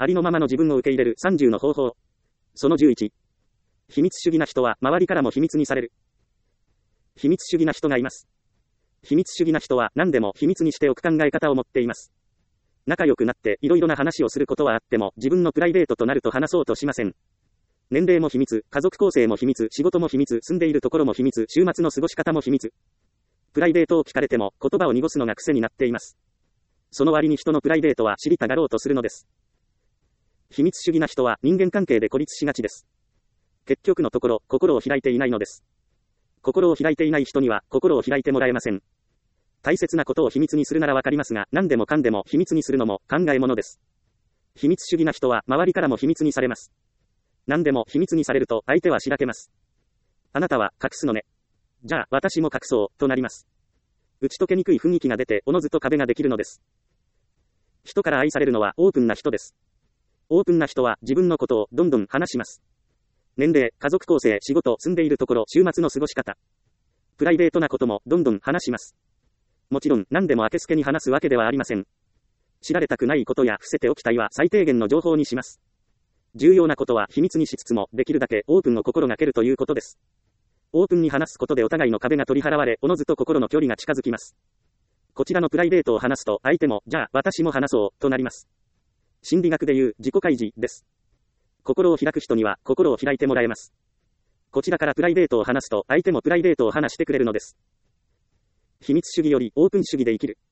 ありのままの自分を受け入れる30の方法。その11。秘密主義な人は周りからも秘密にされる。秘密主義な人がいます。秘密主義な人は何でも秘密にしておく考え方を持っています。仲良くなっていろいろな話をすることはあっても、自分のプライベートとなると話そうとしません。年齢も秘密、家族構成も秘密、仕事も秘密、住んでいるところも秘密、週末の過ごし方も秘密。プライベートを聞かれても言葉を濁すのが癖になっています。その割に人のプライベートは知りたがろうとするのです。秘密主義な人は人間関係で孤立しがちです。結局のところ、心を開いていないのです。心を開いていない人には心を開いてもらえません。大切なことを秘密にするならわかりますが、何でもかんでも秘密にするのも考えものです。秘密主義な人は周りからも秘密にされます。何でも秘密にされると相手はしらけます。あなたは隠すのね。じゃあ私も隠そう、となります。打ち解けにくい雰囲気が出て、おのずと壁ができるのです。人から愛されるのはオープンな人です。オープンな人は自分のことをどんどん話します。年齢、家族構成、仕事、住んでいるところ、週末の過ごし方。プライベートなこともどんどん話します。もちろん何でもあけすけに話すわけではありません。知られたくないことや伏せておきたいは最低限の情報にします。重要なことは秘密にしつつも、できるだけオープンを心がけるということです。オープンに話すことでお互いの壁が取り払われ、おのずと心の距離が近づきます。こちらのプライベートを話すと、相手も、じゃあ私も話そう、となります。心理学でいう自己開示です。心を開く人には心を開いてもらえます。こちらからプライベートを話すと、相手もプライベートを話してくれるのです。秘密主義よりオープン主義で生きる。